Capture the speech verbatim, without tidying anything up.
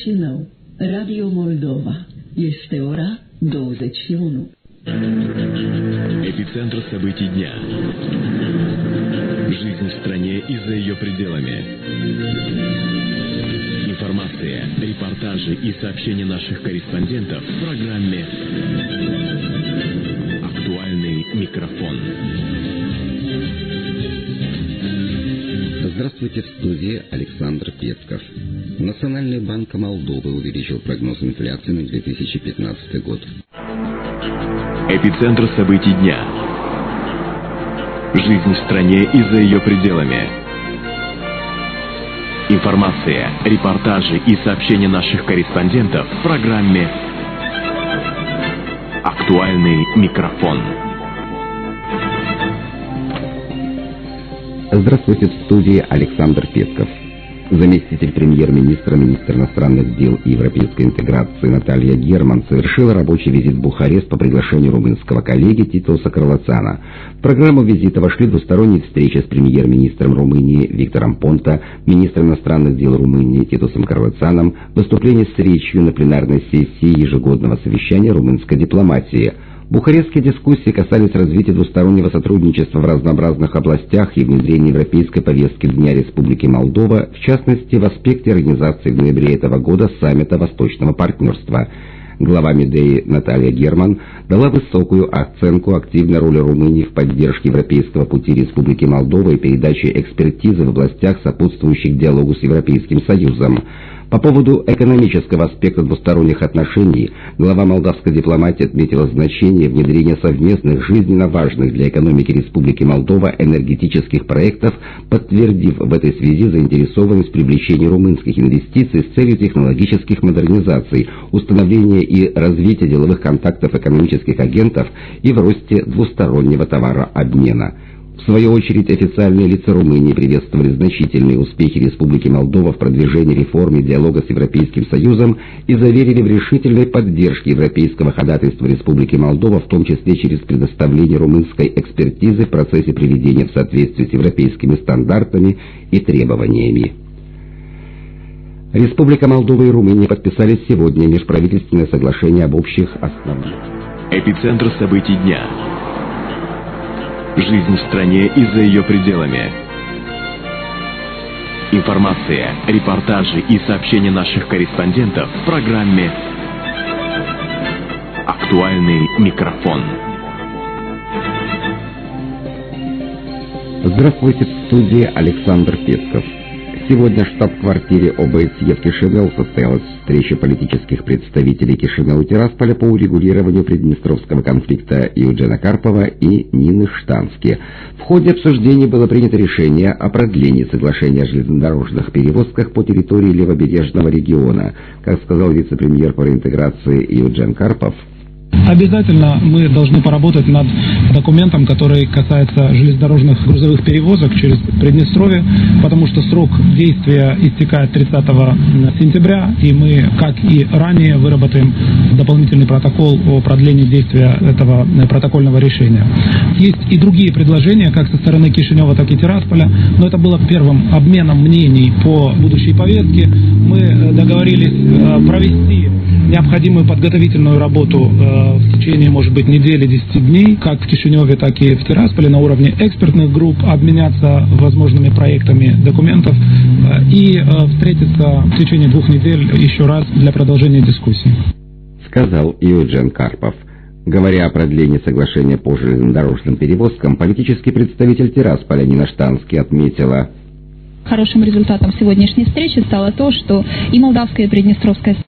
Chișinău, Radio Moldova. Este ora douăzeci și unu. Эпицентр событий дня. Жизнь в стране и за ее пределами. Информация, репортажи и сообщения наших корреспондентов в программе «Актуальный микрофон». Здравствуйте, в студии Александр Петков. Национальный банк Молдовы увеличил прогноз инфляции на две тысячи пятнадцатый год. Эпицентр событий дня. Жизнь в стране и за ее пределами. Информация, репортажи и сообщения наших корреспондентов в программе «Актуальный микрофон». Здравствуйте, в студии Александр Петков. Заместитель премьер-министра, министр иностранных дел и европейской интеграции Наталья Герман совершила рабочий визит в Бухарест по приглашению румынского коллеги Титоса Карлацана. В программу визита вошли двусторонние встречи с премьер-министром Румынии Виктором Понта, министром иностранных дел Румынии Титосом Карлацаном, выступление с речью на пленарной сессии ежегодного совещания румынской дипломатии. Бухарестские дискуссии касались развития двустороннего сотрудничества в разнообразных областях и внедрения европейской повестки Дня Республики Молдова, в частности, в аспекте организации в ноябре этого года саммита Восточного партнерства. Глава Медеи Наталья Герман дала высокую оценку активной роли Румынии в поддержке европейского пути Республики Молдова и передаче экспертизы в областях, сопутствующих диалогу с Европейским Союзом. По поводу экономического аспекта двусторонних отношений глава молдавской дипломатии отметила значение внедрения совместных жизненно важных для экономики Республики Молдова энергетических проектов, подтвердив в этой связи заинтересованность в привлечении румынских инвестиций с целью технологических модернизаций, установления и развития деловых контактов экономических агентов и в росте двустороннего товарообмена. В свою очередь, официальные лица Румынии приветствовали значительные успехи Республики Молдова в продвижении реформы диалога с Европейским Союзом и заверили в решительной поддержке европейского ходатайства Республики Молдова, в том числе через предоставление румынской экспертизы в процессе приведения в соответствие с европейскими стандартами и требованиями. Республика Молдова и Румыния подписали сегодня межправительственное соглашение об общих основах. Эпицентр событий дня. Жизнь в стране и за ее пределами. Информация, репортажи и сообщения наших корреспондентов в программе «Актуальный микрофон». Здравствуйте, в студии Александр Петков. Сегодня в штаб-квартире ОБСЕ в Кишиневе состоялась встреча политических представителей Кишинева и Тирасполя по урегулированию приднестровского конфликта Евгена Карпова и Нины Штански. В ходе обсуждений было принято решение о продлении соглашения о железнодорожных перевозках по территории левобережного региона. Как сказал вице-премьер по реинтеграции Евген Карпов, обязательно мы должны поработать над документом, который касается железнодорожных грузовых перевозок через Приднестровье, потому что срок действия истекает тридцатого сентября, и мы, как и ранее, выработаем дополнительный протокол о продлении действия этого протокольного решения. Есть и другие предложения, как со стороны Кишинева, так и Тирасполя, но это было первым обменом мнений по будущей повестке. Мы договорились провести необходимую подготовительную работу в течение, может быть, недели, десяти дней, как в Кишиневе, так и в Тирасполе на уровне экспертных групп, обменяться возможными проектами документов и встретиться в течение двух недель еще раз для продолжения дискуссий. Сказал Евген Карпов. Говоря о продлении соглашения по железнодорожным перевозкам, политический представитель Тирасполя Нина Штански отметила: хорошим результатом сегодняшней встречи стало то, что и молдавская, и приднестровская